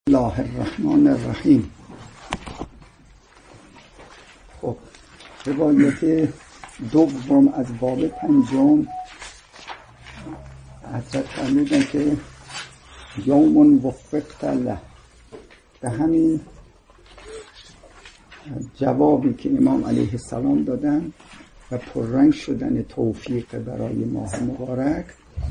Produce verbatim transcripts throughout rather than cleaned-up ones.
الله الرحمن الرحیم. خب روایت دوم از باب پنجم حضرت فرمودن که یوم وفقت له، به همین جوابی که امام علیه السلام دادن و پررنگ شدن توفیق برای ماه مبارک.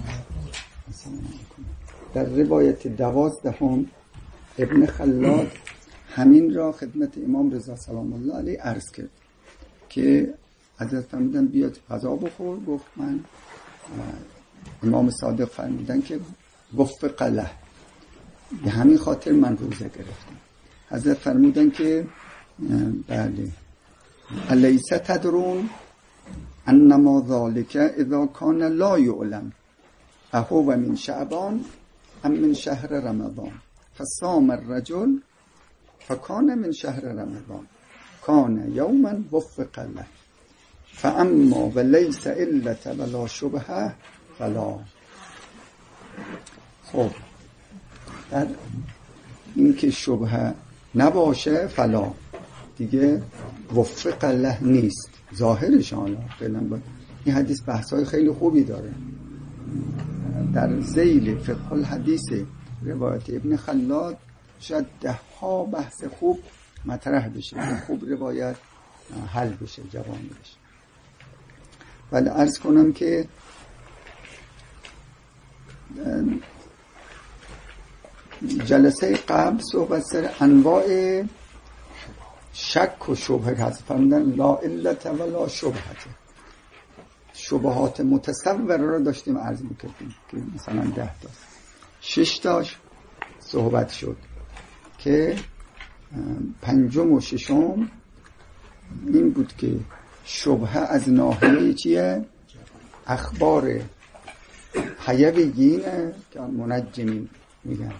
در روایت دوازدهم ابن خلاد همین را خدمت امام رضا سلام الله علیه عرض کرد که حضرت فرمودن بیاد غذا بخور. گفت من. امام صادق فرمودن که وفق له، به همین خاطر من روزه گرفتم. حضرت فرمودن که بله الیس تدرون انما ذالک اذا کان لا یعلم اهو من شعبان ام من شهر رمضان فصام الرجل فکان من شهر رمضان کان یوما وفق له فاما ولیس علت ولا شبهه فلا. خب در این که شبهه نباشه فلا دیگه وفق له نیست ظاهرش. حالا این حدیث بحث‌های خیلی خوبی داره. در ذیل فقه الحدیث روایت ابن خلاد شاید ده ها بحث خوب مطرح بشه که خوب روایت حل بشه، جوان بشه. ولی عرض کنم که جلسه قبل صحبت سر انواع شک و شبهه هست. فرمودن لا علت ولا شبهه، شبهات متصوره رو داشتیم عرض میکردیم که مثلا ده تا شش تاش صحبت شد که پنجم و ششم این بود که شبهه از ناحیه چیه؟ اخبار حیویینه که منجمین میگن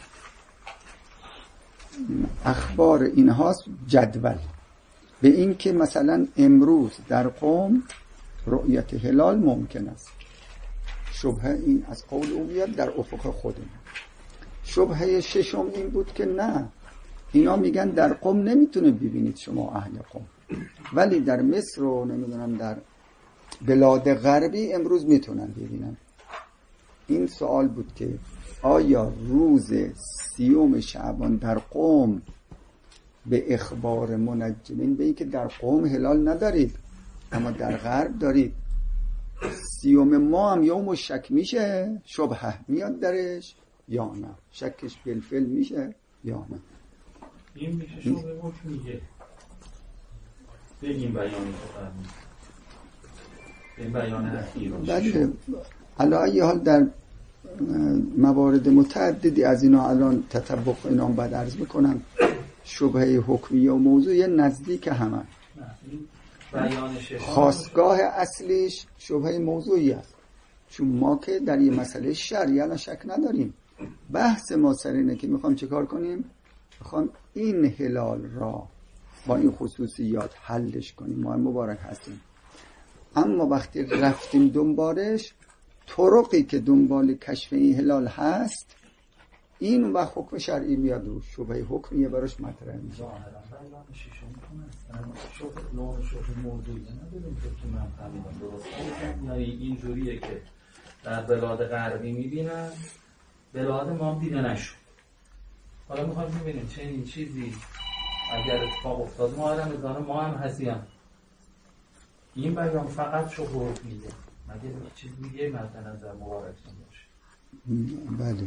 اخبار اینهاست جدول به این که مثلا امروز در قوم رؤیت هلال ممکن است. شبهه این از قول اومیت در افق خودمون. شبهه ششم این بود که نه، اینا میگن در قوم نمیتونه ببینید شما اهل قوم، ولی در مصر و نمیدونم در بلاد غربی امروز میتونن ببینن. این سوال بود که آیا روز سیوم شعبان در قوم به اخبار منجمین به این که در قوم هلال ندارید اما در غرب دارید، سیوم ما هم یوم شک میشه، شبهه میاد درش یا نه، شکش بالفعل میشه یا نه. این میشه شبهه حکم میگه به این بیانی که فرمید به این بیان اخیر. بله علی حال در موارد متعددی از اینا الان تطبق اینا هم بعد عرض میکنم. شبهه حکمیه و موضوع یه نزدیک همه، خاصگاه اصلیش شبهه موضوعی است. چون ما که در یه مسئله شرعی الان شک نداریم. بحث ما سر اینه که میخوام چه کار کنیم؟ میخوام این هلال را با این خصوصیات حلش کنیم. ما مبارک هستیم، اما وقتی رفتیم دنبالش، طرقی که دنبال کشف این هلال هست، این وقت حکم شرعی میاد و شبهه حکمیه براش مطرح میشه. شبه نوع شبه موضوعی نداریم که من فهمیدم درست. یعنی این جوریه که در بلاد غربی میبینن، بلاد ما هم دیده نشد. حالا میخوایم ببینیم چه این چیزی اگر اتفاق افتاد ما رمضان ما هم هستیم. این بیان فقط شبه حکمیه، مگه چیز دیگه مد نظر مبارک باشه؟ بله.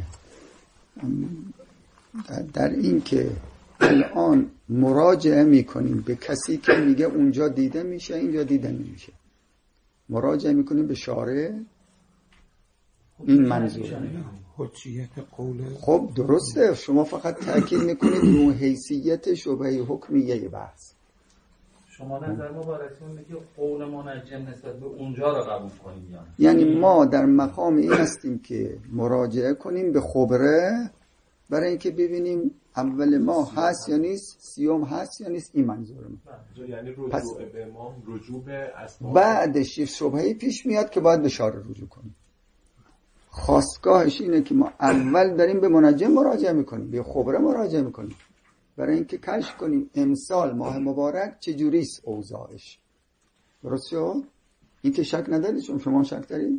در این که الان مراجعه میکنیم به کسی که میگه اونجا دیده میشه اینجا دیده نمیشه، مراجعه میکنیم به شارع. این منظور حجیت قول. خب درسته، شما فقط تأکید میکنید رو حیثیت شبهه حکمیه بحث. شما نظر مبارکتون میگه قول منجم نسبت به اونجا رو قبول کنیم یا نه؟ یعنی ما در مقام این هستیم که مراجعه کنیم به خبره برای اینکه ببینیم اول ما هست یا نیست، سیوم هست یا نیست. این منظورم. یعنی رجوع به امام، رجوع به اسباب. بعدش شبهه‌ای پیش میاد که باید به شارع رجوع کنیم. خاستگاهش اینه که ما اول داریم به منجم مراجعه میکنیم، به خبره مراجعه میکنیم برای اینکه کشف کنیم امسال ماه مبارک چجوریست اوضاعش. درست شد؟ این که شک ندارید؟ چون شما شک دارید؟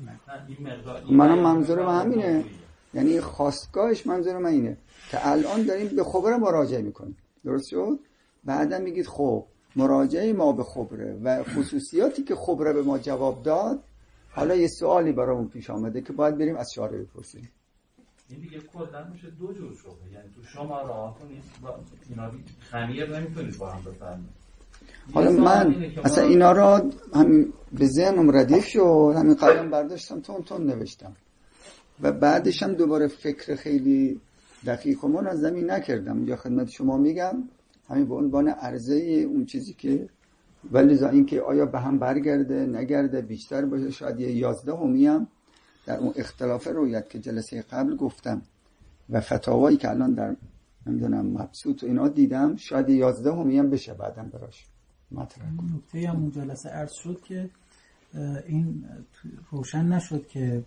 منم منظور من همینه، یعنی خاستگاهش منظور من اینه که الان داریم به خبره مراجعه میکنیم. درست شد؟ بعدا میگید خب مراجعه ما به خبره و خصوصیاتی که خبره به ما جواب داد، حالا یه سوالی برامون پیش آمده که باید بریم از شارع بپرسیم. این دیگه کلا میشه دو جور شبهه، یعنی تو شما راه کنید با اینا خمیر نمیتونید با هم بفهمید. حالا من اصلا اینا را همین به ذهنم ردیف شد، همین قلم برداشتم تون تون نوشتم و بعدش هم دوباره فکر خیلی دقیق و منظمی نکردم. یا خدمت شما میگم همین به عنوان عرضه اون چیزی که ولی za این که آیا به هم برگرده نگرده بیشتر باشه، شاید یه یازده همی هم در اون اختلاف رویت که جلسه قبل گفتم و فتاوایی که الان در نمیدونم مبسوط و اینا دیدم، شاید یازده همی هم بشه بعدم براش مطرح کنم. نکته هم اون جلسه عرض شد که این روشن نشد که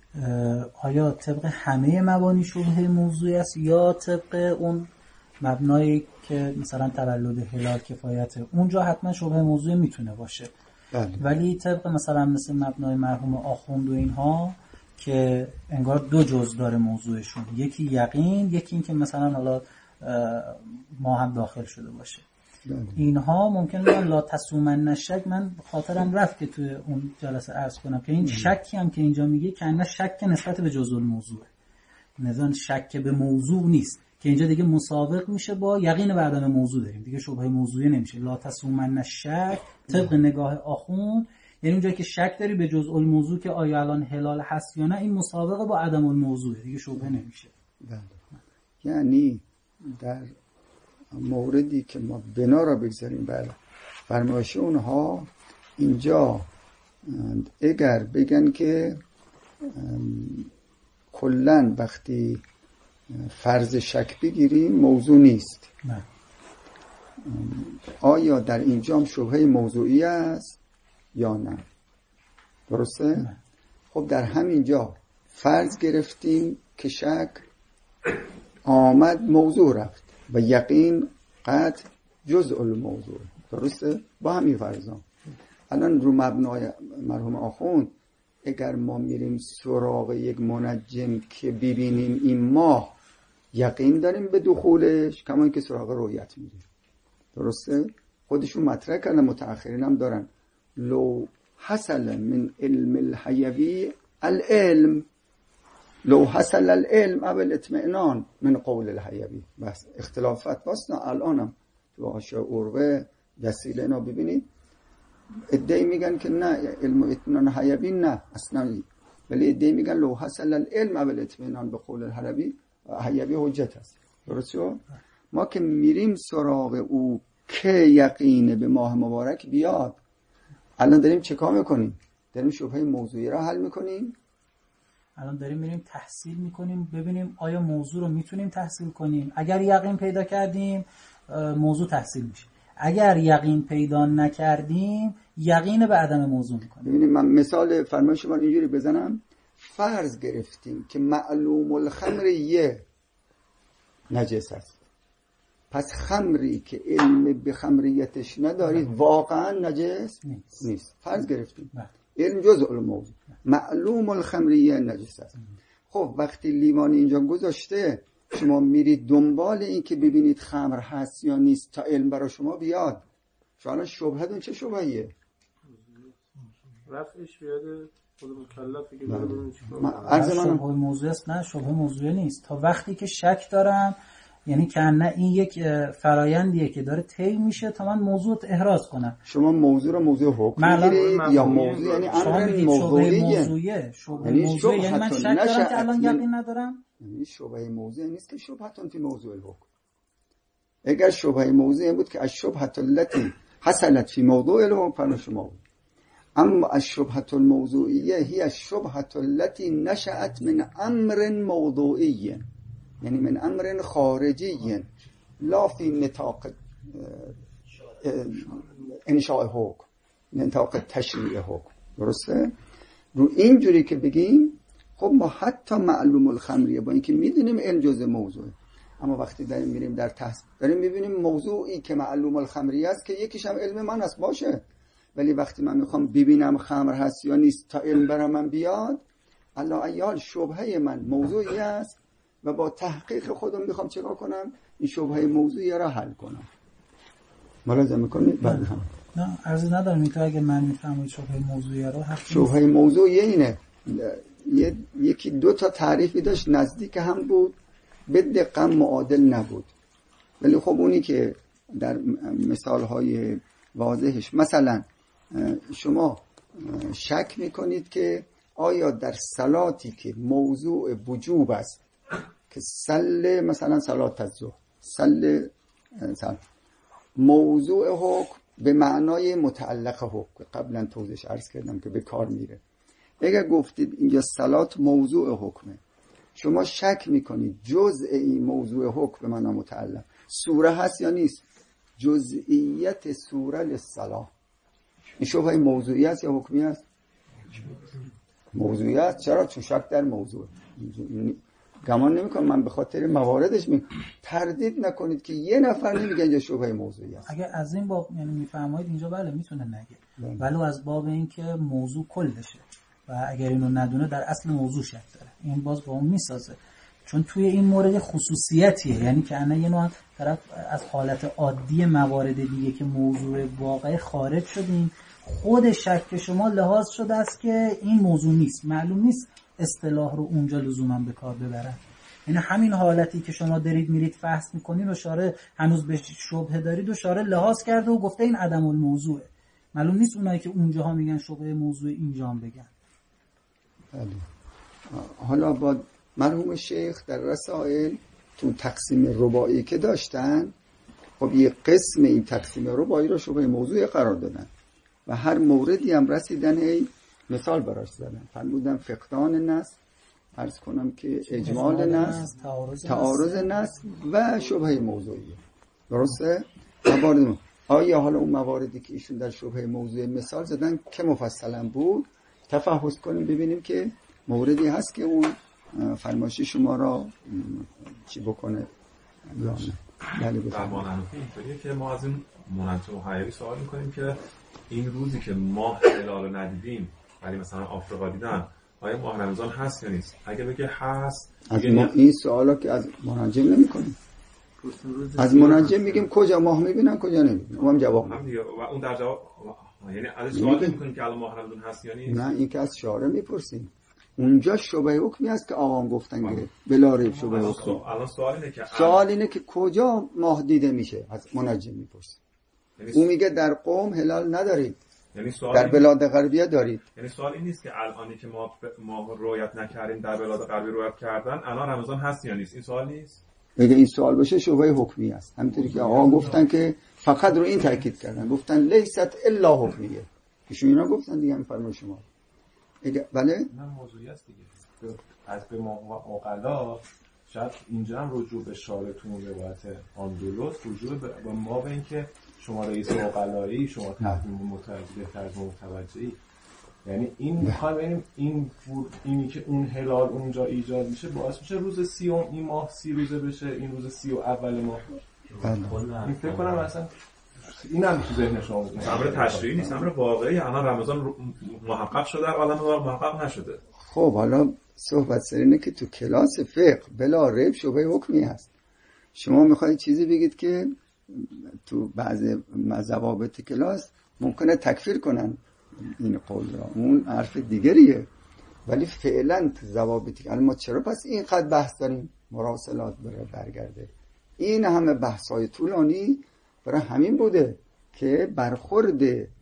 آیا طبق همه مبانی شبهه موضوعی است یا طبق اون مبنایی که مثلا تولد هلال کفایته، اونجا حتما شبهه موضوعی میتونه باشه. بله. ولی طبق مثلا مثل مبنای مرحوم آخوند و اینها که انگار دو جز داره موضوعشون، یکی یقین، یکی این که مثلا حالا ما هم داخل شده باشه. بله. اینها ممکن بگن لا تسومن شک. من خاطرم رفت که توی اون جلسه عرض کنم که این شکی هم که اینجا میگه که نه شک نسبت به جزء الموضوع، نظام شک به موضوع نیست که اینجا دیگه مسابق میشه با یقین به عدم موضوع داریم دیگه، شبهه موضوعی نمیشه. لا تسومن شک طبق نگاه آخوند یعنی اونجایی که شک داری به جزء الموضوع که آیا الان هلال هست یا نه، این مسابقه با عدم الموضوع دیگه شبهه نمیشه. بله. یعنی در موردی که ما بنا را بگذاریم بر فرمایش اونها، اینجا اگر بگن که کلن وقتی فرض شک بگیریم موضوع نیست، نه. آیا در اینجا هم شبهه موضوعی است یا نه؟ درسته؟ نه. خب در همینجا فرض گرفتیم که شک آمد موضوع رفت و یقین قطع جزء الموضوع. درسته؟ با همین فرضان الان رو مبنای مرحوم آخوند اگر ما میریم سراغ یک منجم که ببینیم این ماه یقین داریم به دخولش، کما اینکه سراغ رؤیت میریم. درسته؟ خودشون مطرح کردن، متأخرین هم دارن لو حصل من علم الحیوی العلم، لو حصل العلم اول اطمئنان من قول الحیوی. بس اختلافات واسنا الانم تو حاشیه عروه وسیله اینا ببینید ادعی میگن که نه علم اطمئنان حیوی نه اصلا، ولی ادعی میگن لو حصل العلم اول اطمئنان به قول الحیوی حیوی حجت است. درست شد؟ ما که میریم سراغ او که یقینه به ماه مبارک بیاد، الان داریم چه کار میکنیم؟ داریم شبهه موضوعی را حل میکنیم. الان داریم میریم تحصیل میکنیم ببینیم آیا موضوع رو میتونیم تحصیل کنیم. اگر یقین پیدا کردیم موضوع تحصیل میشه، اگر یقین پیدا نکردیم یقین به عدم موضوع میکنیم. ببینید من مثال فرمایش شما اینجوری بزنم، فرض گرفتیم که معلوم الخمر یه نجس است، پس خمری که علم به خمریتش ندارید واقعا نجس نیست, نیست. فرض گرفتیم نه. علم جزء الموضوع، معلوم الخمریه نجس است. خب وقتی لیوان اینجا گذاشته شما میرید دنبال این که ببینید خمر هست یا نیست تا علم برای شما بیاد، شما شبهتون چه شبهیه؟ رفعش بیاد خود مکلف دیگه. عرض من شبهه موضوع است، نه شبهه موضوع نیست. تا وقتی که شک دارم یعنی که نه این یک فرایندیه که داره طی میشه تا من موضوع احراز کنم. شما موضوع رو موضوع حکم میگیرید یا موضوع یعنی امر موضوعیه؟ شبهه موضوع یعنی من شک دارم که الان یقین ندارم. یعنی شبهه موضوع نیست که شبهتون فی موضوع الحکم. اگر شبهه موضوع بود که الشبهه التي حصلت فی موضوع الحکم فن شما بود. اما الشبهه الموضوعیه هی الشبهه التي نشأت من امر موضوعی، یعنی من امر خارجی لا فی نطاق انشاء حکم، نطاق تشریع حکم. درسته؟ رو اینجوری که بگیم خب ما حتی معلوم الخمریه با اینکه میدونیم علم جزء موضوعه، اما وقتی داریم میریم در تحصیل داریم میبینیم موضوعی که معلوم الخمریه است که یکیش هم علم من است باشه، ولی وقتی من میخوام ببینم خمر هست یا نیست تا علم برام من بیاد، الله ایال شبهه من موضوعی است و با تحقیق خودم میخوام چیکار کنم؟ این شبهه موضوعی را حل کنم. ملاحظه میکنید؟ بعد هم نه عرضی ندارم این تو اگه من میفهمید شبهه موضوعی رو شبهه موضوعی اینه یه، یکی دو تا تعریفی داشت نزدیک هم بود به دقیقا معادل نبود، ولی خب اونی که در مثالهای واضحش مثلا شما شک میکنید که آیا در صلاتی که موضوع وجوب است که صل مثلا صلات الظهر صل موضوع حکم به معنای متعلق حکم قبلا توضیحش عرض کردم که به کار میره، اگر گفتید اینجا صلات موضوع حکمه شما شک میکنید جزء این موضوع حکم به معنای متعلق سوره هست یا نیست، جزئیت سوره للصلاة این شبهه موضوعی است یا حکمی است؟ موضوعی است. چرا؟ چون شک در موضوع. گمان نمی کنم من به خاطر مواردش می تردید نکنید که یه نفر نمیگه اینجا شبهه موضوعی است. اگه از این باب یعنی میفرمایید اینجا بله میتونه نگه، ولی از باب این که موضوع کلشه و اگر اینو ندونه در اصل موضوع شک داره این باز با اون میسازه، چون توی این مورد خصوصیتیه، یعنی که انا یه نوع طرف از حالت عادی موارد دیگه که موضوع واقعی خارج شدیم، خود شک شما لحاظ شده است که این موضوع نیست، معلوم نیست اصطلاح رو اونجا لزوما به کار ببرن. یعنی همین حالتی که شما دارید میرید فحص میکنین و شارع هنوز به شبهه دارید و شارع لحاظ کرده و گفته این عدم الموضوعه، معلوم نیست اونایی که اونجاها میگن شبهه موضوع اینجا هم بگن. حالا با مرحوم شیخ در رسائل تو تقسیم رباعی که داشتن خب یه قسم این تقسیم رباعی رو شبهه موضوع قرار دادن و هر موردی هم رسیدن ای مثال براش زدن، فرمودن فقدان نص، عرض کنم که اجمال نص، تعارض نص و شبهه موضوعی. درسته؟ موارد آیا حالا اون مواردی که ایشون در شبهه موضوع مثال زدن که مفصلا بود تفحص کنیم ببینیم که موردی هست که اون فرمایش شما را چی بکنه یا نه. بله در مانحنفی اینطوریه که ما از این منجم و حیوی سوال میکنیم که این روزی که ماه هلال رو ندیدیم ولی مثلا آفریقا دیدن آیا ماه رمضان هست یا نیست؟ اگه بگه هست از ما این سوالا که از منجم نمی کنیم، از منجم میگیم کجا ماه میبینن کجا نمیبینن، اونم جواب هم دیگه و اون در جواب یعنی از سوال میکنیم که الان ماه رمضان هست یا نیست؟ نه این که از شارع میپرسیم، اونجا شبهه حکمی است که آقام گفتن که بلا ریب شبهه حکمی. الان سوال اینه که سوال اینه که کجا ماه دیده میشه، از منجم میپرسیم. یعنی اون میگه در قم هلال ندارید، یعنی سوال در بلاد غربیه دارید. یعنی سوال این نیست که الانی که ما ماه رؤیت نکردیم در بلاد غربی رؤیت کردن الان رمضان هست یا نیست، این سوال نیست. اگه این سوال باشه شبهه حکمی است، همونطوری که آقا گفتن که فقط رو این تاکید کردن، گفتن لیست الا حکمیه، ایشون اینا گفتن دیگه. میفرمایید شما اگه بله نه موضوعی است دیگه از به مقلا شاید اینجا هم رجوع به شارعتون روایت آندولوس رجوع به ما به این که شما رئیس عقلایی شما تحریم متوجه ترجمه متوجهی، یعنی این میخوام ببینیم این اینی که اون هلال اونجا ایجاد میشه باعث میشه روز سیوم این ماه سی روزه بشه، این روز سی و اول ماه این فکر کنم اصلا این هم تو ذهن شما بود. امر تشریعی نیست، امر واقعی. الان رمضان محقق شده در عالم واقع محقق نشده. خب حالا صحبت سر اینه که تو کلاس فقه بلا ریب شبهه حکمی هست. شما میخواید چیزی بگید که تو بعض ضوابط کلاس ممکنه تکفیر کنن این قول را، اون حرف دیگریه، ولی فعلا تو ضوابطی الان ما چرا پس اینقدر بحث داریم مراسلات بره برگرده، این همه بحث‌های طولانی برای همین بوده که برخورد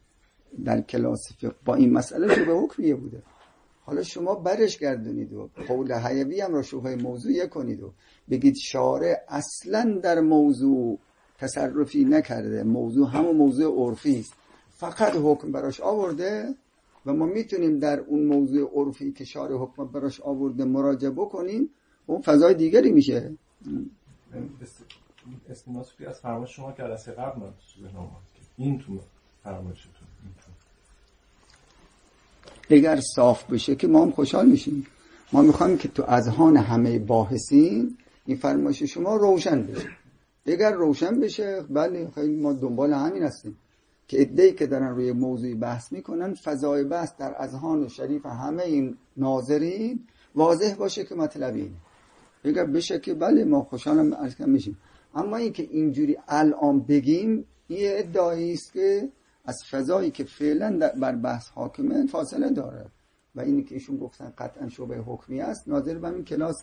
در کلاس فقه با این مسئله شبهه حکمیه بوده. حالا شما برش گردونید و قول حیوی هم را شبهه موضوعیه کنید و بگید شارع اصلا در موضوع تصرفی نکرده، موضوع همون موضوع عرفی است، فقط حکم براش آورده و ما میتونیم در اون موضوع عرفی که شارع حکم براش آورده مراجعه بکنیم، اون فضای دیگری میشه. استناسفی از فرمایش شما که جلسه قبل من این تو فرمایشتون اگر صاف بشه که ما هم خوشحال میشیم، ما میخوایم که تو اذهان همه باحثین این فرمایش شما روشن بشه. اگر روشن بشه بله خیلی ما دنبال همین هستیم که عده‌ای که دارن روی موضوعی بحث میکنن فضای بحث در اذهان شریف همه این ناظرین واضح باشه که مطلب اینه. اگر بشه که بله ما خوشحالم ارزکم میشیم. اما این که اینجوری الان بگیم یه ادعایی است که از فضایی که فعلا بر بحث حاکمه فاصله داره و اینی که ایشون گفتن قطعا شبهه حکمی است ناظر به این کلاس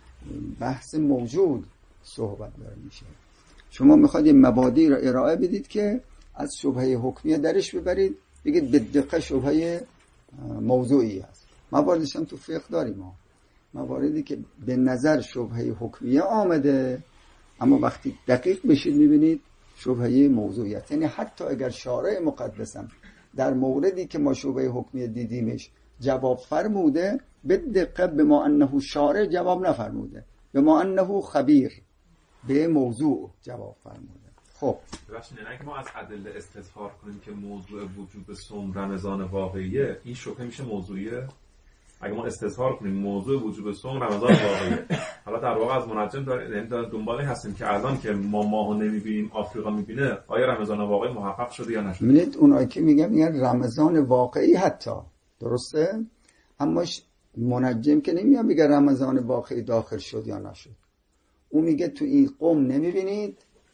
بحث موجود صحبت داره میشه. شما میخواد یه مبادی را ارائه بدید که از شبهه حکمیه درش ببرید بگید به دقیق شبهه موضوعی است. مواردش هم تو فقه داریم ما مواردی که به نظر شبهه حکمیه آمده اما وقتی دقیق بشید میبینید شبهه موضوعیت. یعنی حتی اگر شارع مقدسم در موردی که ما شبهه حکمیه دیدیمش جواب فرموده به دقت به ما انه شارع جواب نفرموده به ما انه خبیر به موضوع جواب فرموده. خب ببخشید نه ما از ادله استظهار کنیم که موضوع وجوب صوم رمضان واقعیه این شبهه میشه موضوعیه. اگه ما استظهار کنیم موضوع وجوب صوم رمضان واقعیه حالا در واقع از منجم داریم دنبال هستیم که الان که ما ماهو نمیبینیم آفریقا میبینه آیا رمضان واقعی محقق شده یا نشده. میبینید اونایی که میگن میگن رمضان واقعی حتی درسته اما منجم که نمیاد میگه رمضان واقعی داخل شد یا نشد. اون میگه تو این قوم نمیبینید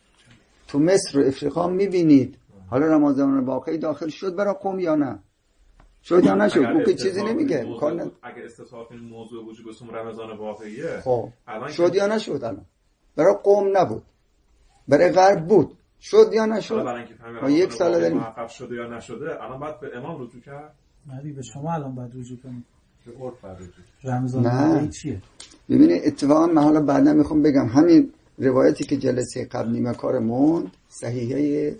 تو مصر و افریقا میبینید حالا رمضان واقعی داخل شد برای قوم یا نه شد یا نشد. اون که چیزی نمیگه موضوع... اگه استثبات کنیم موضوع وجوب صوم رمضان واقعیه خب شد یا نشد الان برای قوم نبود برای غرب بود شد یا نشد. ما یک سال داریم محقق شده یا نشده الان باید به امام رجوع کرد. نه به شما الان باید رجوع کنید به عرف رجوع. رمضان واقعی چیه؟ ببینید اتفاقا من حالا بعدا میخوام بگم همین روایتی که جلسه قبل نیمه کار موند صحیحه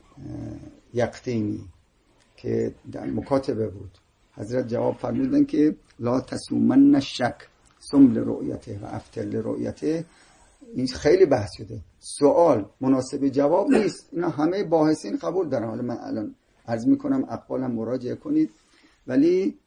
یقطینی که در مکاتبه بود حضرت جواب فرمودن که لا تسومن الشک صم لرؤیته و افطر لرؤیته. این خیلی بحث شده سوال مناسب جواب نیست اینا همه باحثین قبول دارن. حالا من الان عرض میکنم اقوالم مراجعه کنید ولی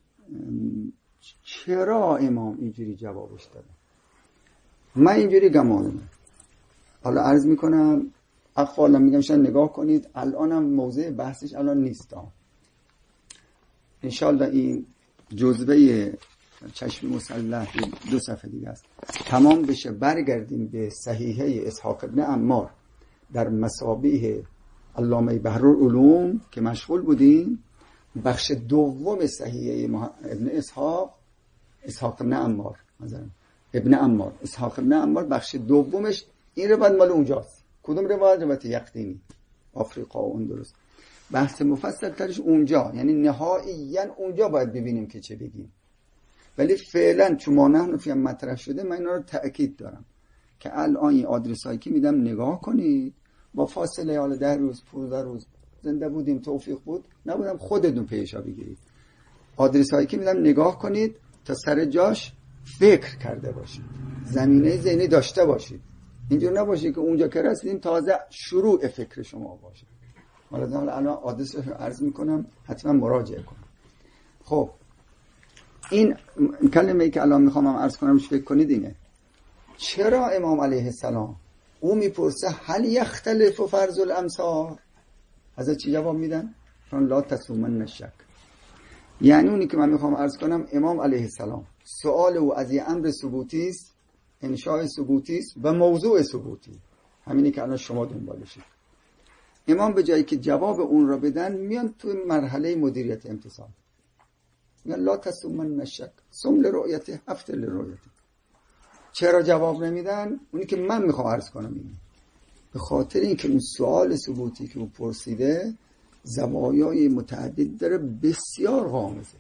چرا امام اینجوری جوابش داده من اینجوری گمانم. حالا عرض میکنم اقوالم میگم شاید نگاه کنید الانم موضوع بحثش الان نیست انشالله این جزوه چشم مسلح دو صفحه دیگه است تمام بشه برگردیم به صحیحه اسحاق ابن عمار در مسابیح علامه بحرالعلوم که مشغول بودیم بخش دوم صحیحه ابن اسحاق اسحاق ابن عمار مثلا ابن عمار اسحاق ابن عمار بخش دومش این روایت مال اونجاست. کدوم روایت؟ روایت یقطینی آفریقا و اندلس. بحث مفصل ترش اونجا یعنی نهاییاً اونجا باید ببینیم که چه بگیم ولی فعلا چون ما نحن فی مطرح شده من اینا رو تأکید دارم که الان این آدرس هایی که میدم نگاه کنید با فاصله حالا ده روز پانزده روز زنده بودیم توفیق بود نبودم خودتون پیشا بگیرید آدرس هایی که میدم نگاه کنید تا سر جاش فکر کرده باشید زمینه ذهنی داشته باشید اینجور نباشه که اونجا که رسیدیم تازه شروع فکر شما باشه. حالا الان آدرس رو عرض میکنم حتما مراجعه کنم. خب این کلمه‌ای که الان میخوام عرض کنم روش فکر کنید اینه چرا امام علیه السلام او میپرسه هل یختلف فرض الامثال حضرت چی جواب میدن؟ چون لا تسومن الشک. یعنی اونی که من میخوام عرض کنم امام علیه السلام سوال او از یه امر ثبوتی است انشاء ثبوتی است و موضوع ثبوتی همینی که الان شما دنبالشید. امام به جایی که جواب اون را بدن میان تو مرحله مدیریت امتصال میگن لا تسومن الشک صم لرؤیته افطر لرؤیته. چرا جواب نمیدن؟ اونی که من میخوام عرض کنم اینه به خاطر اینکه اون سوال ثبوتی که اون پرسیده زوایای متعدد داره بسیار غامضه.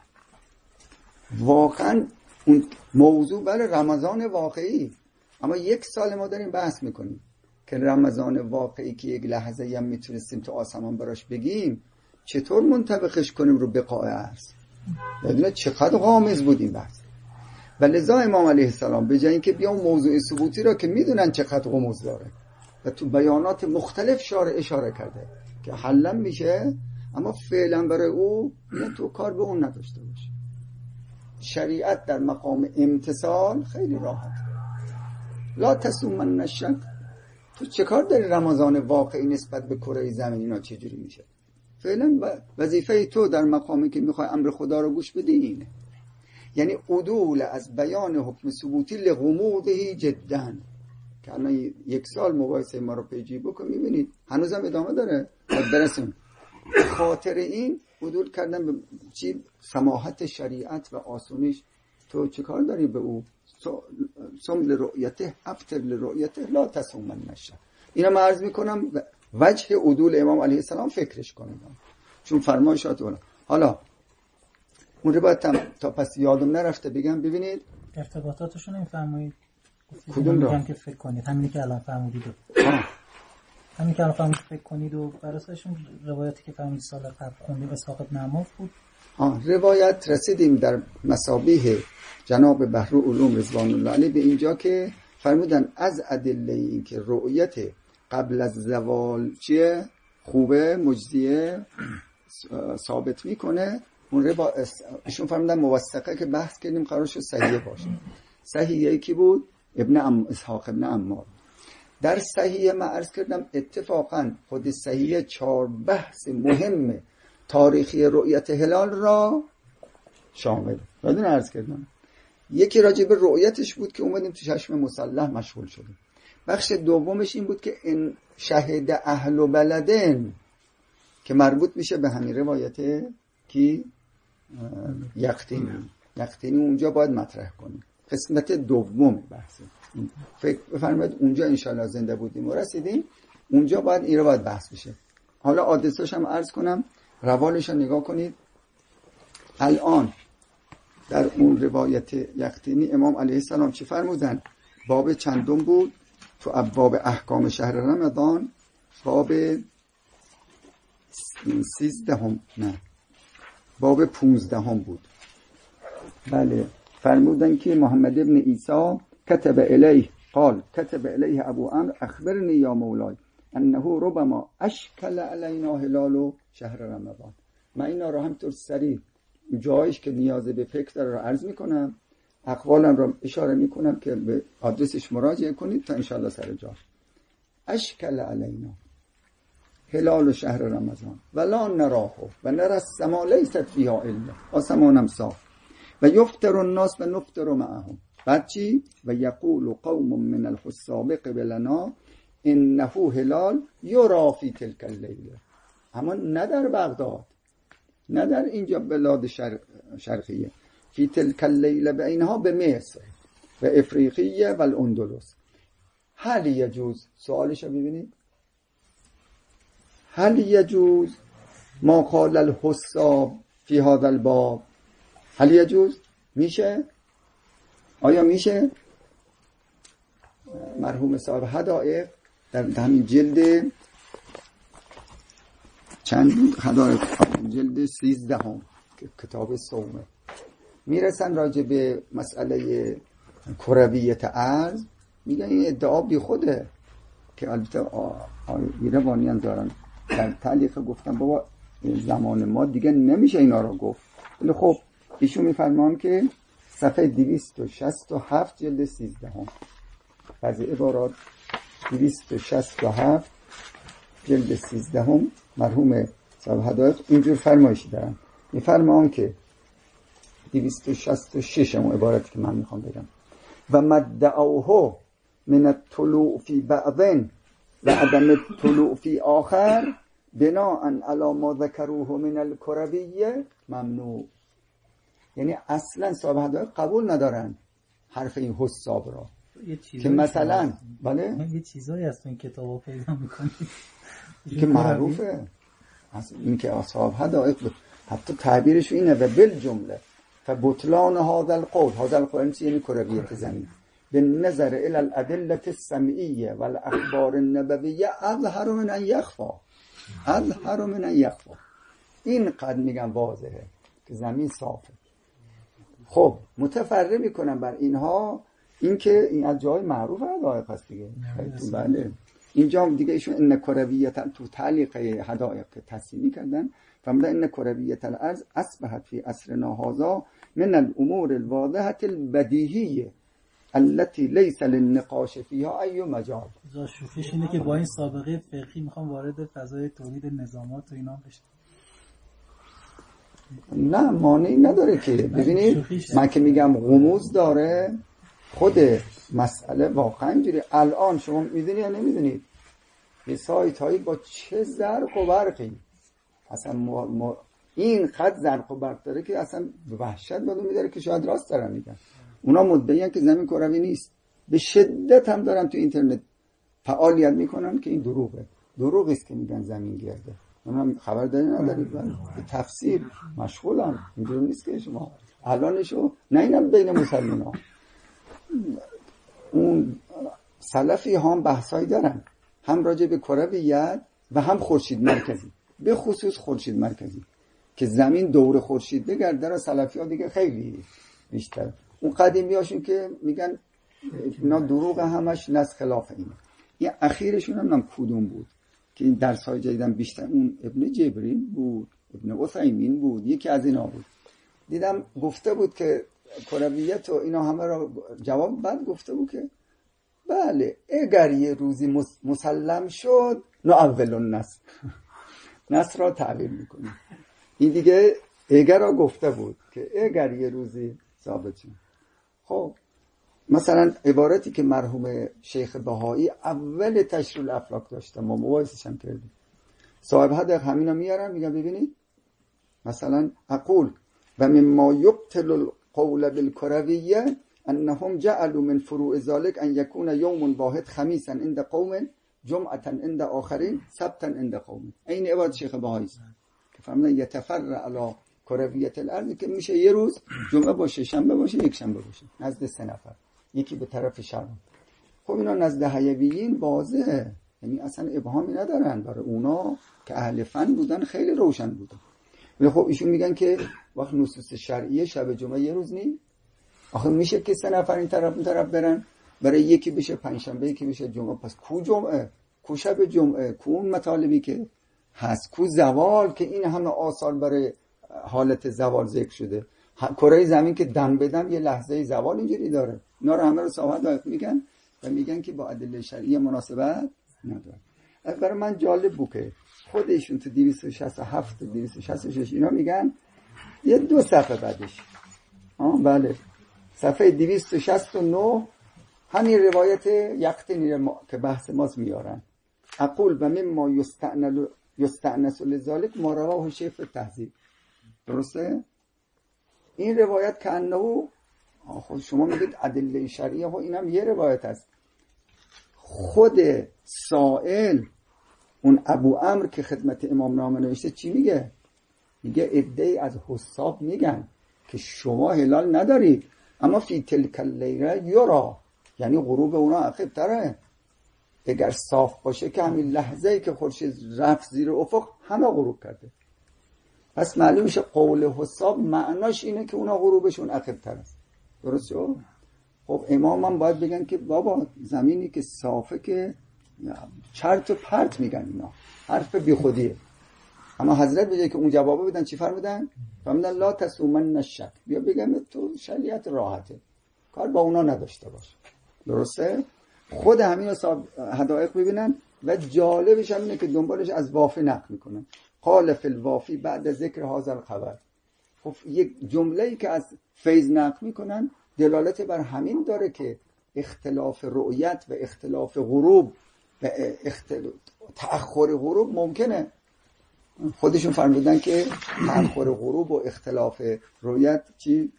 واقعا اون موضوع بله رمضان واقعی اما یک سال ما داریم بحث میکنیم که رمضان واقعی که یک لحظه هم میتونستیم تو آسمان براش بگیم چطور منطبقش کنیم رو بقاء ارض. بدونه چقدر غامض بود این بحث و لذا امام علیه السلام به جای اینکه بیان موضوع ثبوتی را که میدونن چقدر غموض داره و تو بیانات مختلف شارع اشاره کرده که حلم میشه اما فعلا برای او تو کار به اون نداشته باشه. شریعت در مقام امتثال خیلی راحت. لا تسومن الشک، تو چه کار داری رمضان واقعی نسبت به کره زمین اینا چجوری میشه؟ فعلا وظیفه تو در مقامی که میخوای امر خدا رو گوش بدی اینه. یعنی عدول از بیان حکم ثبوتی لغموضه جدا، که الان یک سال مباحثه ما رو پیجی بکن میبینید هنوزم ادامه داره برسیم. خاطر این عدول کردن به چی؟ سماحت شریعت و آسونیش. تو چه کار داری به او؟ سم لرؤیته افطر لرؤیته لا تسومن الشک. اینا من عرض میکنم وجه عدول امام علیه السلام فکرش کنید، چون فرمایشات اونا. حالا اون روایت هم تا پس یادم نرفته بگم. ببینید ارتباطاتشون نمیفرمایید کدوم را که فکر کنید، همینی که الان فهمیدید همین که الان فهمید فکر کنید و براسشون روایتی که فهمید سال قبل خوندیم اسحاق بن عمار بود. آه روایت رسیدیم در مسابیح جناب بحر علوم رضوان الله علیه به اینجا که فرمودن از ادله این که رؤیت قبل از زوال چیه خوبه مجزیه ثابت میکنه. اون روا ایشون فرمودن موثقه که بحث کردیم قرار شد صحیحه باشه. صحیحه کی بود؟ ابن ام اسحاق ابن عمار. در صحیحه من عرض کردم اتفاقا خود صحیحه چهار بحث مهم تاریخی رؤیت هلال را شامل. بدون عرض کردم یکی راجع به رؤیتش بود که اومدیم تو چشم مسلح مشغول شدیم. بخش دومش این بود که ان شهد اهل و بلدن که مربوط میشه به همین روایت کی یقطینی. یقطینی اونجا باید مطرح کنیم. قسمت دوم بحثه. فکر بفرمایید اونجا انشالله زنده بودیم و رسیدیم اونجا باید این رو باید بحث بشه. حالا آدرسش هم عرض کنم، روالش رو نگاه کنید. الان در اون روایت یقطینی امام علیه السلام چی فرمودن؟ باب چندم بود تو ابواب احکام شهر رمضان؟ باب سیزدهم نه باب پونزدهم بود. بله فرمودن که محمد ابن عیسی كتب الیه قال كتب الیه ابو عمرو اخبرنی یا مولای انه ربما اشکل علینا هلال شهر رمضان. من اینا رو همطور سریع جایش که نیاز به فکر داره رو عرض میکنم، اقوالم رو اشاره میکنم که به آدرسش مراجعه کنید تا انشاءالله سر جاش. اشکل علینا هلال شهر رمضان ولا نراه و نرى السما لیست فیها علم، آسمانم صاف و یفطر الناس و نفطر معهم. بعد چی؟ و یقول قوم من الحساب قبلنا انه هلال یرا فی تلک اللیله. اما نه در بغداد، نه در اینجا بلاد شرق شرقیه، فی تلک اللیله به اینها به مصر و افریقیه و الاندلس. هل یجوز، سوالش رو ببینید، هل یجوز ما قال الحساب فی هذا الباب؟ هل یجوز؟ میشه؟ آیا میشه؟ مرحوم صاحب حدائق در همین جلد چند حدائق جلد سیزدهم که کتاب صومه میرسن راجع به مسئله کرویت ارض، میگن این ادعا بی خوده که البته ایروانیان دارن در تعلیق گفتن بابا زمان ما دیگه نمیشه اینا رو گفت. ولی خب ایشون میفرمان که صفحه دویست و شصت و هفت جلد سیزدهم بعضی عبارات دویست و شصت و هفت جلد سیزدهم مرحوم صاحب حدائق اینجور فرمایشی دارن. میفرمان که دویست و شصت و شش هم عبارتی که من میخوام بگم و مدعوه من الطلوع فی بعضن و عدم الطلوع فی آخر بناء علی ما ذکروه من الکرویه ممنوع. یعنی اصلا صاحب حدائق قبول ندارن حرف این حساب را که مثلا بله یه چیزایی هست این کتابو پیدا میکنید که معروفه اصلا این که اصحاب حدائق حتی تعبیرش اینه و بالجمله فبطلان هذا القول، هذا القول یعنی کرویت زمین، به نظر الى الادله السمعیه و الاخبار النبویه اظهر من ان یخفى، اظهر من ان یخفى. این قد میگن واضحه که زمین صافه. خب متفرع میکنم بر اینها این که این از جای معروف حدائق هست دیگه. بله اینجا دیگه ایشون ان کرویت تو تعلیق حدائق تصحیح کردن فرمودن ان کرویت الارض اصبحت فی عصرنا هذا من الامور الواضحه البدیهیه التي ليس للنقاش فيها اي مجال. شوخیش اینه که با این سابقه فقهی میخوام وارد فضای تولید نظامات و اینا بشم. نه مانعی نداره که ببینید من که میگم غموض داره خود مسئله واقعا اینجوری. الان شما میدونید یا نمیدونید یه سایت هایی با چه زرق و برقی اصلا ما ما این خط زرق و برق داره که اصلا وحشت بدون میداره که شاید راست دارن میگن. اونا مدعی هستن که زمین کروی نیست، به شدت هم دارن تو اینترنت فعالیت میکنن که این دروغه. دروغ است که میگن زمین گرده. من خبر داری ندارید؟ به تفسیر مشغولم. اینجوری نیست که شما الانشو نه اینم بین مسلمان‌ها اون سلفی هم بحثایی دارن هم راجع به کرویت و هم خورشید مرکزی، به خصوص خورشید مرکزی که زمین دور خورشید بگرده. را سلفی ها دیگه خیلی بیشتر. اون قدیمی هاشون که میگن اینا دروغ همش نس خلاف اینه. این اخیرشون هم نم کدوم بود که این درس های جدیدن بیشتر اون ابن جبرین بود، ابن عثیمین بود، یکی از اینا بود. دیدم گفته بود که کرویت و اینا همه را جواب بعد گفته بود که بله اگر یه روزی مسلم شد نو اول النص نص را تعبیر میکنیم. این دیگه اگر را گفته بود که اگر یه روزی ثابت شد. خب مثلا عبارتی که مرحوم شیخ بهایی اول تشریح الافلاک داشته ما مباحثش هم کردیم، صاحب حدق همینا میارن میگن ببینید مثلا اقول و مما یبطل القول بالکرویه انهم جعلوا من فروع ذلك ان يكون يوم واحد خميسا عند قوم جمعه عند آخرین سبتا عند قوم. این عبارت شیخ بهایی است که فرمودن یتفرع علی کرویت الارض که میشه یه روز جمعه باشه، شنبه باشه، یک شنبه باشه نزد سه نفر، یکی به طرف شرق. خب اینا نزد حیویین واضحه، یعنی اصلا ابهامی ندارن. برای اونا که اهل فن بودن خیلی روشن بودن. ولی خب ایشون میگن که وقت نصوص شرعیه شب جمعه یه روز نی، آخه میشه که سه نفر این طرف اون طرف برن، برای یکی بشه پنجشنبه یکی بشه جمعه. پس کو جمعه، کو شب جمعه، کو اون مطالبی که هست، کو زوال که این همه آثار برای حالت زوال ذکر شده. کره زمین که دم بدم یه لحظه زوال اینجوری داره. اینا رو همه رو صحابه میگن و میگن که با ادله شرعی مناسبت نداره. برای من جالب بود که خودشون تو دویست و شصت و هفت دویست و شصت و شش اینا میگن یه دو صفحه بعدش آه بله صفحه دویست و شصت و نه همین روایت یقطنی ما... که بحث ماست میارن. اقول و مما یستعنل یستعنس لذالک ما رواه شیخ التهذیب. درسته؟ این روایت که انه خود شما میگید ادله شرعیه و اینم یه روایت است. خود سائل اون ابو عمرو که خدمت امام نامه نوشته چی میگه؟ میگه عده‌ای از حساب میگن که شما هلال ندارید اما فی تلک اللیله یرا، یعنی غروب اونا عقب تره. اگر صاف باشه که همین لحظه‌ای که خورشید رفت زیر افق همه غروب کرده. پس معلوم میشه قول حساب معناش اینه که اونا غروبشون عقب تر است. درست شد؟ خب امام هم باید بگن که بابا زمینی که صافه که چرت و پرت میگن اینا، حرف بی خودیه. اما حضرت بجای که اون جوابو بدن چی فرمودن؟ فرمودن لا تسومن الشک، بیا بگم تو شریعت راحته، کار با اونا نداشته باش. درسته؟ خود همین حدائق ببینن و جالبش هم اینه که دنبالش از وافی نقل میکنن. قال فی الوافی بعد ذکر هذا الخبر. خب یک جمله‌ای که از فیض نقل میکنن دلالت بر همین داره که اختلاف رؤیت و اختلاف غروب و اختلاف تأخر غروب ممکنه. خودشون فرمودن که تأخر غروب و اختلاف رؤیت چی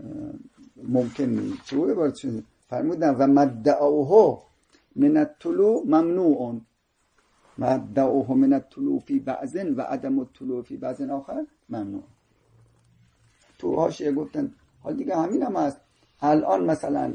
ممکن نیست. چه عبارتشون فرمودن و مدعوه من الطلوع ممنوع، مدعوه من الطلوع فی بعض و عدم الطلوع فی بعض آخر ممنوع. تو حاشیه گفتن حال دیگه همین هم هست. الان مثلا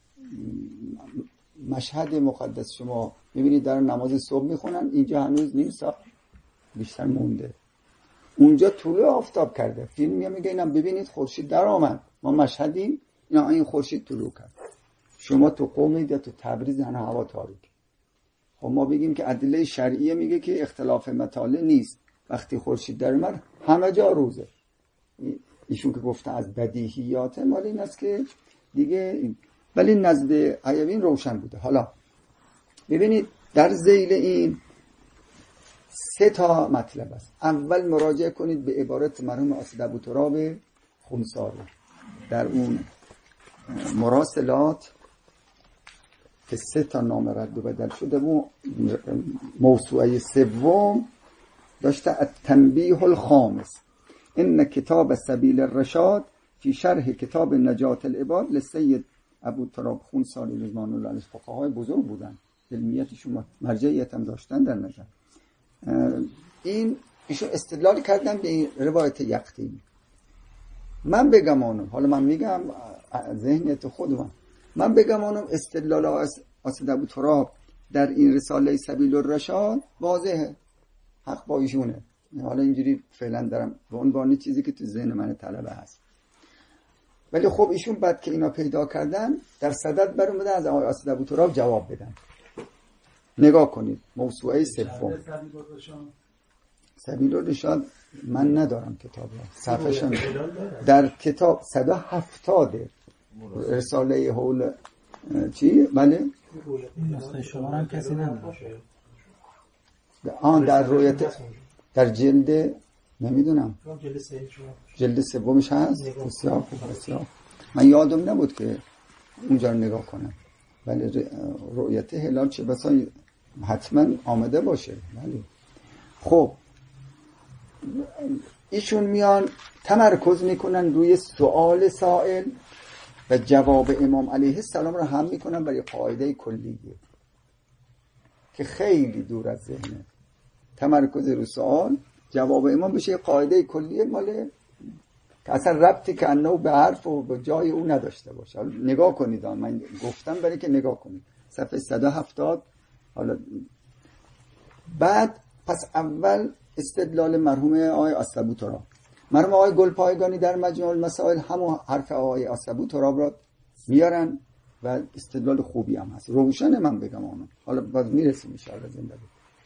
مشهد مقدس شما میبینید دارن نماز صبح میخونن، اینجا هنوز نیم ساعت بیشتر مونده. اونجا طلوع آفتاب کرده، فیلم میگه میگه اینم ببینید خورشید در آمد، ما مشهدیم، اینا این خورشید طلوع کرد. شما تو قومید یا تو تبریز هنه هوا تاریک. خب ما بگیم که ادله شرعیه میگه که اختلاف مطالع نیست، وقتی خورشید در اومد همه جا روزه. ایشون که گفته از بدیهیات مال این است که دیگه این. ولی نزد حیوی روشن بوده. حالا ببینید در ذیل این سه تا مطلب است. اول مراجعه کنید به عبارت مرحوم اسد ابوتراب خونساری در اون مراسلات که سه تا نام رد و بدل شده و موسوعه سوم داشته التنبیه الخامس ان کتاب سبیل الرشاد فی شرح کتاب نجات العباد لسید ابوتراب خونساری رضوان الله علیه. فقهای بزرگ بودن، علمیتشون مرجعیت هم داشتن در نظر. این ایشون استدلال کردن به این روایت یقطینی. من بگمانم، حالا من میگم ذهنیت خودم، من بگمانم استدلال اسد ابوتراب در این رساله سبیل الرشاد واضحه، حق با ایشونه. حالا اینجوری فعلا دارم به عنوان چیزی که تو ذهن من طلبه هست. ولی خب ایشون بعد که اینا پیدا کردن در صدد بر اومدن از آقای اسد ابوتراب جواب بدن. نگاه کنید موسوعه سوم سبیل الرشاد، من ندارم کتاب را صفحه‌شم در کتاب صد و هفتاد رساله حول چی؟ بله نسخه شما هم کسی نداره. آن در رویت در جلد نمیدونم جلد سومش هست. بسیار خوب بسیار. من یادم نبود که اونجا رو نگاه کنم. ولی رؤیت هلال چه بسا حتما آمده باشه. ولی خب ایشون میان تمرکز میکنن روی سؤال سائل و جواب امام علیه السلام رو هم میکنن برای قاعده کلیه که خیلی دور از ذهنه. تمرکز روی سؤال، جواب امام بشه قاعده کلیه ماله که اصلا ربطی که انه به حرف و به جای او نداشته باشه. حالا نگاه کنید، من گفتم برای که نگاه کنید صفحه صد و هفتاد. حالا بعد پس اول استدلال مرحوم آقای اسد ابوتراب. مرحوم آقای گلپایگانی در مجموع المسائل همون حرف آقای اسد ابوتراب را میارن و استدلال خوبی هم هست. روشن من بگم آنم. حالا باز میرسیم ان شاء الله زنده.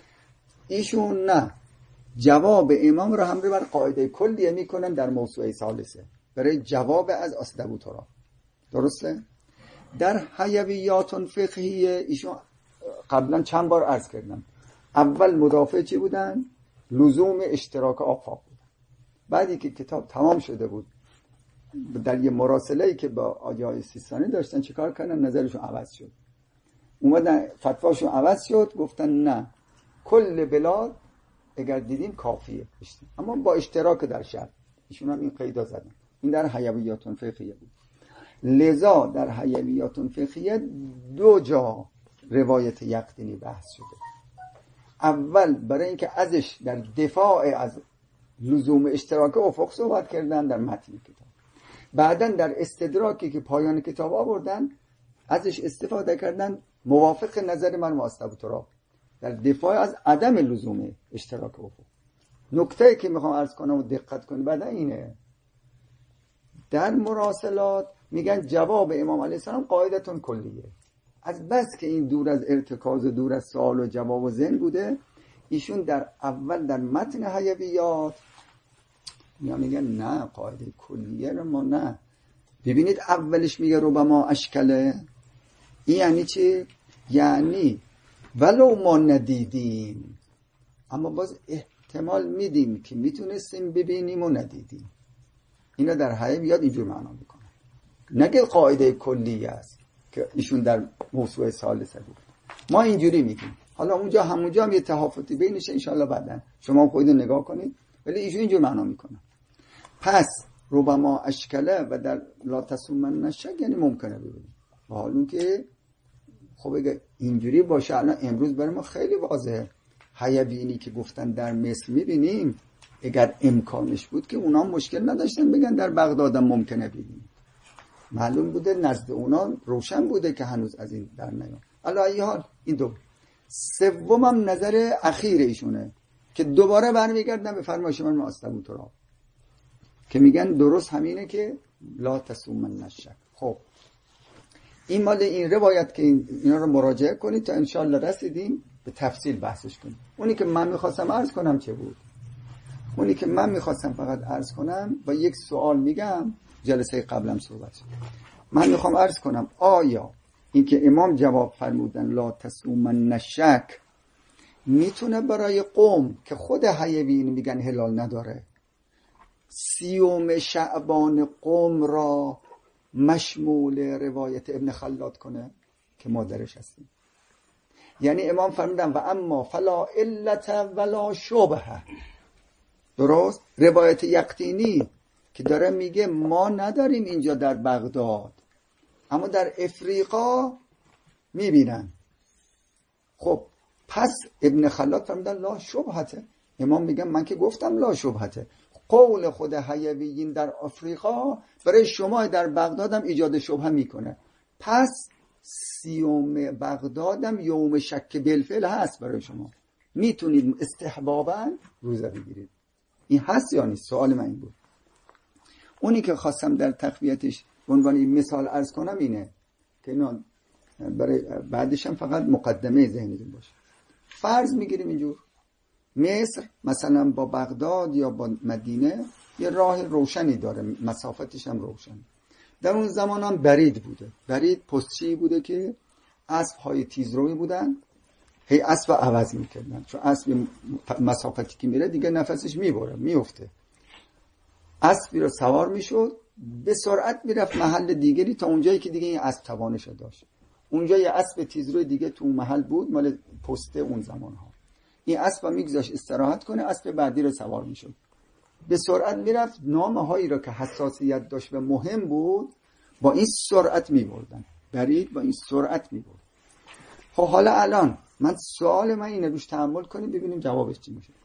ایشون نه، جواب امام رو هم بر قاعده کلیه میکنن در موسوعه ثالثه برای جواب از اسد ابوتراب. درسته؟ در حیویات فقهیه ایشون قبلا چند بار عرض کردم. اول مدافع چی بودن؟ لزوم اشتراک آفاق بودن. بعدی که کتاب تمام شده بود در یه مراسله‌ای که با آقای سیستانی داشتن چیکار کردن؟ نظرشون عوض شد. اومدن فتواشون عوض شد، گفتن نه کل بلاد اگر دیدیم کافیه بشتیم. اما با اشتراک در شرط. ایشون هم این قیدا زدن. این در حیویات فقهیه بود. لذا در حیویات فقهیه دو جا روایت یقطینی بحث شده. اول برای اینکه ازش در دفاع از لزوم اشتراک افق صحبت کردن در متن کتاب. بعدن در استدراکی که پایان کتاب آوردن ازش استفاده کردن موافق نظر من اسد ابوتراب در دفاع از عدم لزوم اشتراک افق. نکته که میخوام عرض کنم و دقت کنید بعد اینه، در مراسلات میگن جواب امام علیه السلام قاعدتون کلیه. از بس که این دور از ارتکاز و دور از سوال و جواب و ذهن بوده، ایشون در اول در متن حیویات میگن نه قاعده کلیه رو ما نه. ببینید اولش میگه ربما اشکله. این یعنی چی؟ یعنی ولو ما ندیدیم اما باز احتمال میدیم که میتونستیم ببینیم و ندیدیم. اینا در حیویات اینجور معنا میکنن. نگه قاعده کلیه است که ایشون در موسوعه ثالثه بود. ما اینجوری میگیم. حالا اونجا همونجا هم یه تفاوتی بینشه انشالله بعدن شما خودتون نگاه کنید، ولی ایشون اینجور معنا میکنه. پس ربما اشکله و در لا تسومن نشک یعنی ممکنه ببینیم. و حالا که خب اگه اینجوری باشه الان امروز برای ما خیلی واضحه. حیوینی که گفتن در مصر میبینیم، اگر امکانش بود که اونا مشکل نداشتن بگن در بغداد هم ممکنه ببینیم. معلوم بوده نزد اونا روشن بوده که هنوز از این در نیام. علی ای حال این دو. سومم نظر اخیر ایشونه که دوباره برمیگردن به فرمایش من اسد ابوتراب که میگن درست همینه که لا تسومن نشک. خب این مال این روایت که اینا رو مراجعه کنید تا انشالله رسیدیم به تفصیل بحثش کنیم. اونی که من میخواستم عرض کنم چه بود؟ اونی که من میخواستم فقط عرض کنم و یک سوال میگم، جلسه قبلم صحبت شد. من میخوام عرض کنم آیا این که امام جواب فرمودن لا تسومن شک میتونه برای قوم که خود حیوین میگن هلال نداره سیوم شعبان قوم را مشمول روایت ابن خلاد کنه که مادرش هستیم؟ یعنی امام فرمودن و اما فلا علت ولا شبه. درست؟ روایت یقطینی که داره میگه ما نداریم اینجا در بغداد اما در افریقا میبینن. خب پس ابن خلاد فرمودن لا شبهته. امام میگن من که گفتم لا شبهته، قول خود حیویین در افریقا برای شما در بغدادم ایجاد شبهه میکنه، پس سیوم بغدادم یوم شک بالفعل هست برای شما، میتونید استحبابا روزه بگیرید. این هست یا نیست؟ سوال من این بود. اونی که خواستم در تقویتش به عنوان این مثال عرض کنم اینه که اینا برای بعدش هم فقط مقدمه ذهنتون باشه. فرض میگیریم اینجور مصر مثلا با بغداد یا با مدینه یه راه روشنی داره، مسافتش هم روشن. در اون زمان هم برید بوده. برید پستچی بوده که اسب های تیزروی بودن، هی اسب عوض میکردن، چون اسب مسافتی که میره دیگه نفسش میبره میفته. اسبی رو سوار میشد به سرعت میرفت محل دیگری تا اونجایی که دیگه این اسب توانش داشت. اونجا یه اسب تیزروی دیگه تو محل بود مال پسته اون زمان ها. این اسب میگذاشت استراحت کنه، اسب بعدی رو سوار میشد، به سرعت میرفت، نامه هایی رو که حساسیت داشت و مهم بود با این سرعت میبردن. برید با این سرعت میبرد. خب حالا الان من سوال من اینه، روش تأمل کنیم ببینیم جوابش چی میشه.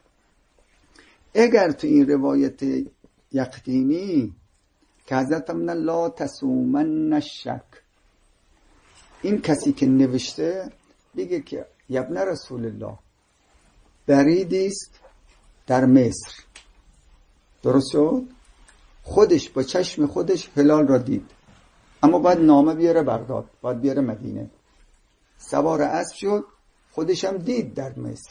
اگر تو این روایت یقطینی که حضرت فرمودن لا تسومن شک، این کسی که نوشته بگه که ابن رسول الله بریدیست در مصر، درست شد؟ خودش با چشم خودش هلال را دید، اما باید نامه بیاره بغداد، باید بیاره مدینه. سوار اسب شد، خودش هم دید در مصر،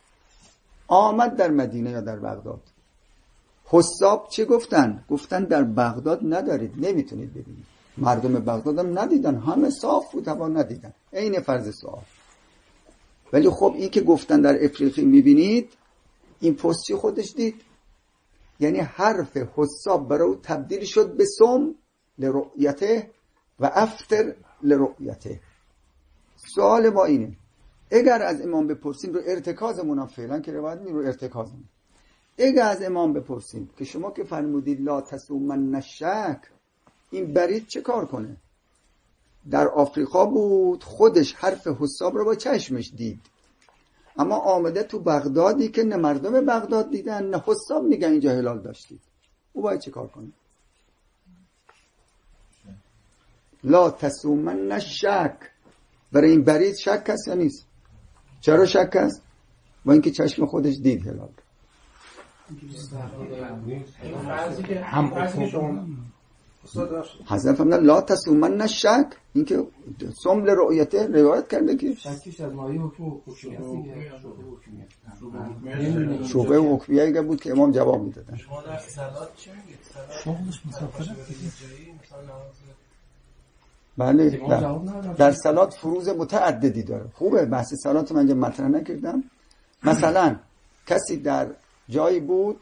آمد در مدینه یا در بغداد. حساب چه گفتن؟ گفتن در بغداد ندارید، نمیتونید ببینید. مردم بغداد هم ندیدن، همه صاف بود، هوا ندیدن. این فرض سوال. ولی خب این که گفتن در افریقی میبینید، این پستچی خودش دید. یعنی حرف حساب برای تبدیل شد به سم لرؤیته و افطر لرؤیته. سوال ما اینه، اگر از امام بپرسیم، رو ارتکازمون هم فعلا که روایت نی، رو ارتکازمون، اگر از امام بپرسیم که شما که فرمودید لا تسومن شک، این برید چه کار کنه؟ در آفریقا بود، خودش حرف حساب رو با چشمش دید، اما آمده تو بغدادی که نه مردم بغداد دیدن نه حساب میگن اینجا هلال داشتید، او باید چه کار کنه؟ لا تسومن شک، برای این برید شک هست یا نیست؟ چرا شک هست؟ با اینکه چشم خودش دید هلال. هم افقون حضرت فرمودن لا تسومن شک، این که سم لرؤیته روایت کرده که شکیش از مایه حکم حکمیت دیگه، شبه و حکمیه اگر بود که امام جواب میدادن. شما در صلات چی میگید؟ شغلش مسافره. بله در, در صلات فروض متعددی داره. خوبه بحث صلات من اینجا مطرح نکردم. مثلا کسی در جایی بود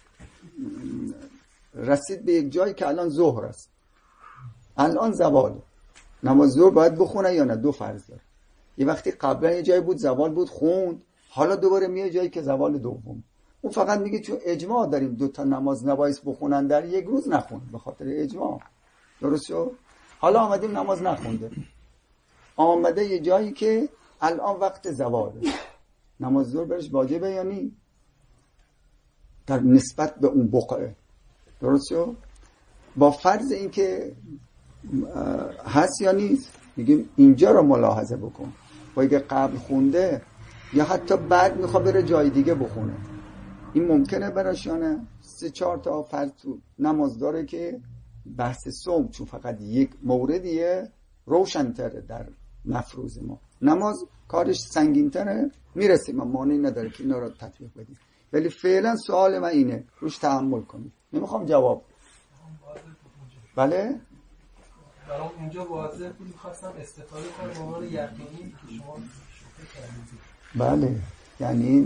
رسید به یک جایی که الان ظهر است، الان زوال، نماز ظهر باید بخونه یا نه؟ دو فرض داره. یه وقتی قبلا یه جایی بود زوال بود خوند، حالا دوباره میاد جایی که زوال دوم. اون فقط میگه چون اجماع داریم دو تا نماز نباید بخونن در یک روز، نخون به خاطر اجماع. درست شد؟ حالا آمدیم نماز نخونده، آمده یه جایی که الان وقت زواله، نماز ظهر برش واجبه یا نی؟ در نسبت به اون بقعه. درست شد؟ با فرض این که هست یا نیست، میگیم اینجا رو ملاحظه بکن. با اگه قبل خونده یا حتی بعد میخواد بره جای دیگه بخونه، این ممکنه براش یا نه؟ سه چهار تا فرض تو نماز داره که بحث صوم چون فقط یک موردیه روشن‌تره در مفروض ما. نماز کارش سنگین‌تره، میرسیم ما مانعی نداره که اینا رو تطبیق بدیم. ولی فعلا سوال من اینه، روش تحمل کنید، نمیخوام جواب. بله برام اینجا واضح بود، می‌خواستم استفاده کنم با یقینی که شما بله، یعنی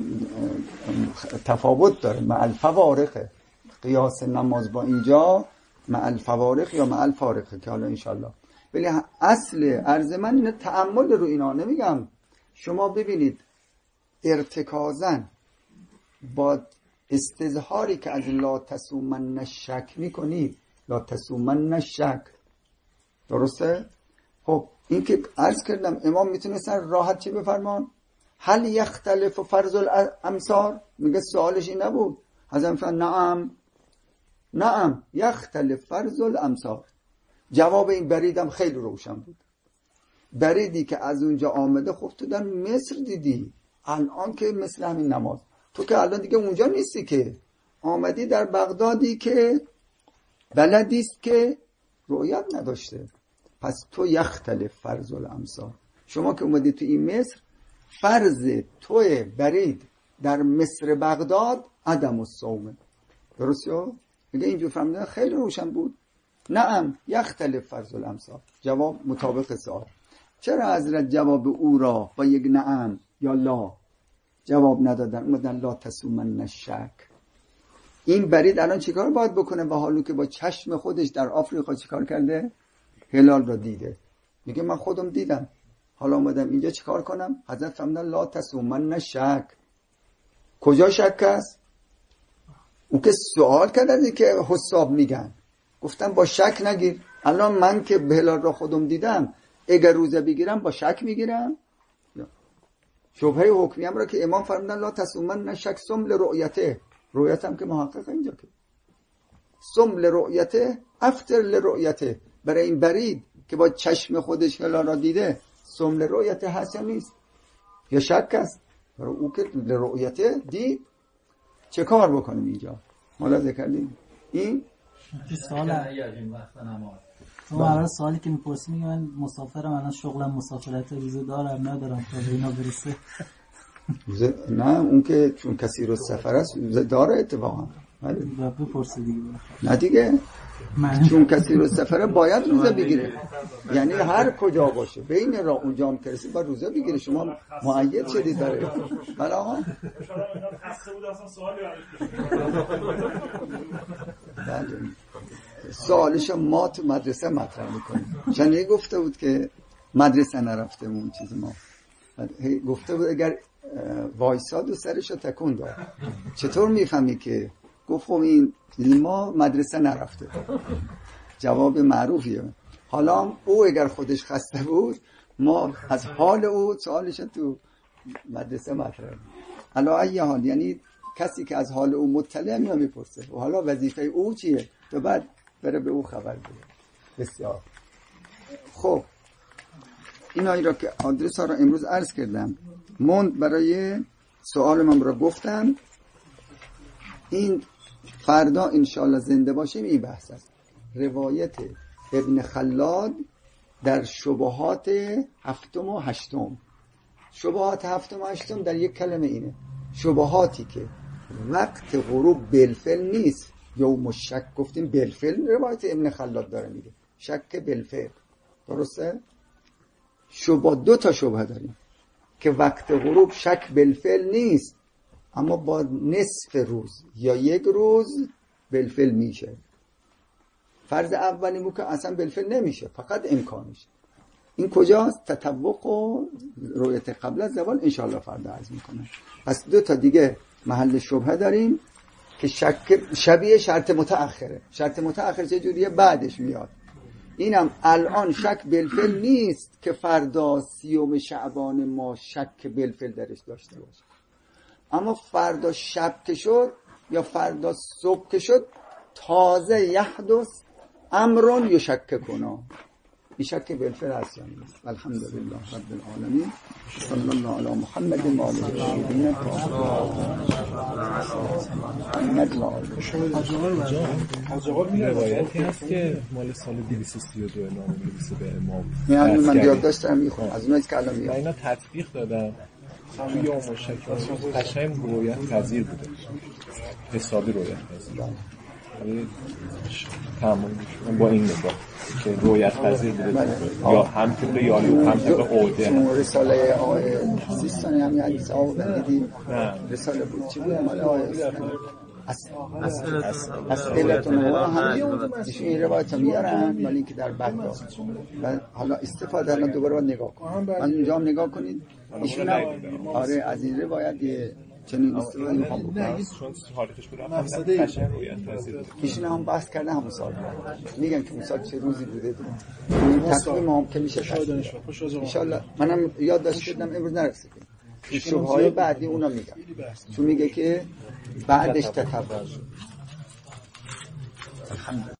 تفاوت داره مع الفوارق. قیاس نماز با اینجا مع الفوارق یا مع الفارق که حالا انشالله. ولی اصل عرض من اینه تأمل رو اینا. نمیگم شما ببینید ارتکازن با استظهاری که از لا تسومن شک میکنید، لا تسومن شک، درسته؟ خب این که عرض کردم امام میتونستن راحت چی بفرمان؟ هل یختلف فرض الامصار؟ میگه سوالش این نبود. حضرت میفرمان نعم نعم یختلف فرض الامصار. جواب این بریدم خیلی روشن بود. بریدی که از اونجا آمده، خب تو در مصر دیدی، الان که مثل همین نماز تو که الان دیگه اونجا نیستی، که آمدی در بغدادی که بلدیست که رؤیت نداشته. پس تو یختلف فرض الامصار. شما که اومدی تو این مصر، فرض توی برید در مصر بغداد عدم الصوم. درسته؟ میگه اینجور فهمیدن خیلی روشن بود. نعم یختلف فرض الامصار. جواب مطابق سوال. چرا حضرت جواب او را با یک نعم یا لا جواب ندادن، اومدن لا تسومن شک؟ این برید الان چیکار باید بکنه با حالو که با چشم خودش در آفریقا چیکار کرده؟ هلال را دیده. میگه من خودم دیدم، حالا اومدم اینجا چیکار کنم؟ حضرت فرمودن لا تسومن شک. کجا شک است؟ اون که سوال کردن که حساب میگن، گفتم با شک نگیر. الان من که هلال را خودم دیدم، اگر روزه بگیرم با شک میگیرم؟ شبهه حکمیم را که امام فرمودن لا تسومن شک سم لرؤیته. رؤیت هم که محقق اینجا که سم لرؤیته افطر لرؤیته. برای این برید که با چشم خودش هلال را دیده، سم لرؤیته حسن نیست یا شک است. برای او که لرؤیته دید چه کار بکنیم اینجا؟ ملاحظه کردیم این سوال تو برای سوالی که میپرسی میگه من مسافرم، الان شغلم مسافرت، روزه دارم ندارم تا اینا برسه. روزه نه، اون که چون کسی رو سفر است روزه داره اتفاقا. ولی بپرسی دیگه. نه دیگه من... چون کسی رو سفره باید روزه بگیره، یعنی هر کجا باشه بین را اونجا هم کرسی باید روزه بگیره. شما مؤید شدید داره. بله آقا سوالش ما تو مدرسه مطرح میکنیم. چنین گفته بود که مدرسه نرفته اون چیز ما گفته بود اگر وایساد و سرشو تکون داد چطور میفهمی که گفت این ما مدرسه نرفته. جواب معروفیه. حالا او اگر خودش خسته بود ما از حال او سوالش تو مدرسه مطرح. علا ای حال یعنی کسی که از حال او مطلع میاد میپرسه و حالا وظیفه او چیه تو بعد بره به او خبر بده. بسیار خب اینایی را که آدرس ها را امروز عرض کردم موند برای سوال من را گفتم. این فردا انشالله زنده باشیم این بحث است. روایت ابن خلاد در شبهات هفتم و هشتم. شبهات هفتم و هشتم در یک کلمه اینه: شبهاتی که وقت غروب بالفعل نیست. یوم شک گفتیم بالفعل، روایت ابن خلاد داره میگه شک بالفعل، درسته؟ شبه دو تا شبهه داریم که وقت غروب شک بالفعل نیست اما با نصف روز یا یک روز بالفعل میشه. فرض اولی مو که اصلا بالفعل نمیشه، فقط امکانش. این کجاست؟ تطبق و رؤیت قبل از زوال انشاءالله فردا عرض میکنم. پس دو تا دیگه محل شبهه داریم که شک شبیه شرط متأخره. شرط متأخر چه جوریه؟ بعدش میاد. اینم الان شک بالفعل نیست که فردا سیوم شعبان ما شک بالفعل درش داشته باشه، اما فردا شب که شد یا فردا صبح که شد تازه یحدث امرون یشک کنا. این شک بالفعل هست یا نیست؟ الحمدلله رب العالمین. صلی الله علی محمد و آله الطاهرین الطاهرین. حاج آقا روایتی هست که مال سال دویست و سی و دو نام نویسه به امام. یعنی من یاد داشتم میخونم از اونایی که الان میاد. اینا تطبیق دادم توی یا مشکل قشنگ رویت پذیر بوده، حسابی رویت پذیر ولی تمام با این نگاه که رویت پذیر بوده یا هم طبق یاری و هم طبق عهده. چون رساله آقای سیستانی هم یعنی آقا دیدیم رساله بود چی بود مال آقای اسئلتون و هم ایشون این روایت هم میارن ولی اینکه در بغداد و حالا استفاده الان دوباره باید نگاه کنم من اینجا هم نگاه کنید ایشون آره از این روایت یه چنین استفاده میخوام بکنم چون حالتش بود مقصد قشنگ رویت پذیر ایشون هم بحث کرده همون سال میگن که اون سال چه روزی بوده این تصمیم ما هم که میشه انشالله منم یاد داشت کردم امروز نرسیدیم شبههای بعدی اونا میگم چون میگه که بعدش تطور شد.